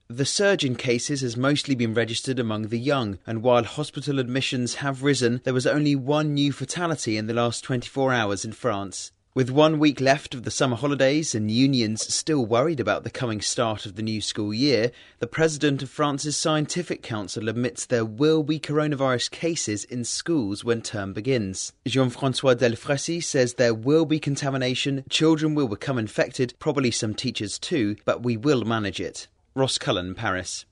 The surge in cases has mostly been registered among the young, and while hospital admissions have risen, there was only one new fatality in the last 24 hours in France. With 1 week left of the summer holidays and unions still worried about the coming start of the new school year, the president of France's Scientific Council admits there will be coronavirus cases in schools when term begins. Jean-François Delfraissy says there will be contamination, children will become infected, probably some teachers too, but we will manage it. Ross Cullen, Paris.